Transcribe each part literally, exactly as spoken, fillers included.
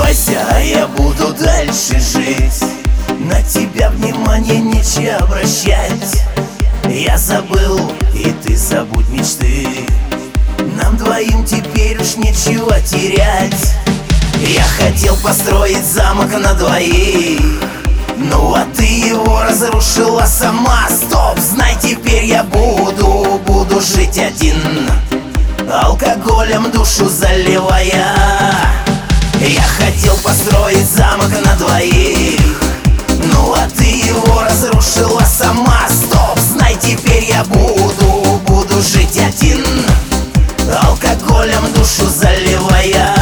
Издевайся, а я буду дальше жить. На тебя внимание нечего обращать. Я забыл, и ты забудь мечты. Нам двоим теперь уж нечего терять. Я хотел построить замок на двоих, ну а ты его разрушила сама. Стоп, знай, теперь я буду, буду жить один, алкоголем душу заливая. Я хотел построить замок на двоих, ну а ты его разрушила сама. Стоп, знай, теперь я буду, буду жить один, алкоголем душу заливая.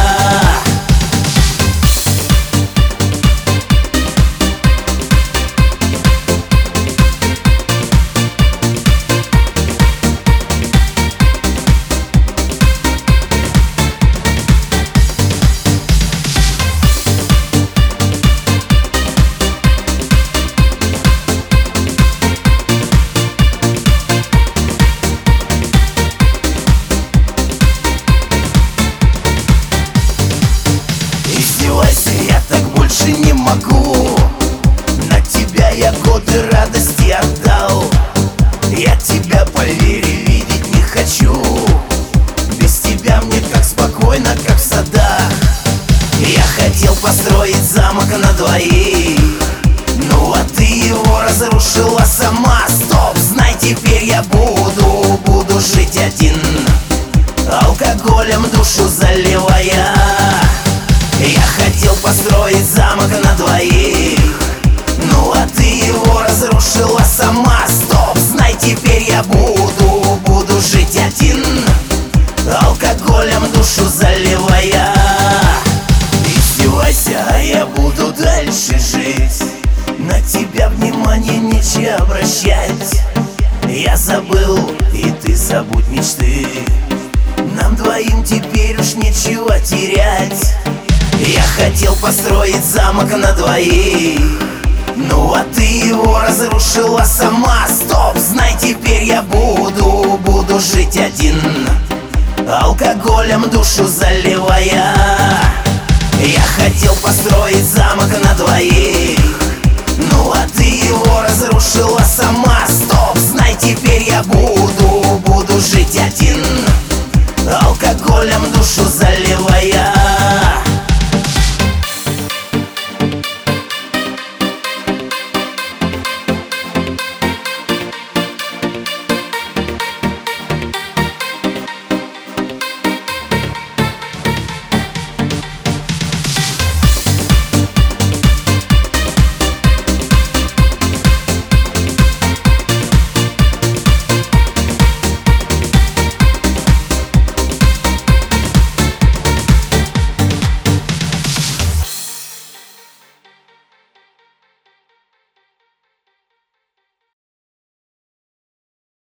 Я так больше не могу. На тебя я годы радости отдал. Я тебя, поверь, видеть не хочу. Без тебя мне так спокойно, как в садах. Я хотел построить замок на двоих, ну а ты его разрушила сама. Стоп, знай, теперь я буду, буду жить один, алкоголем душу заливая. Я хотел построить замок на двоих, ну а ты его разрушила сама. Стоп, знай, теперь я буду, буду жить один, алкоголем душу заливая. Издевайся, а я буду дальше жить. На тебя внимание нечего обращать. Я забыл, и ты забудь мечты. Нам двоим теперь уж нечего терять. Я хотел построить замок на двоих, ну а ты его разрушила сама. Стоп, знай, теперь я буду, буду жить один, алкоголем душу заливая. Я хотел построить замок на двоих, ну а ты его разрушила сама. Стоп, знай, теперь я буду, буду жить один, алкоголем душу заливая.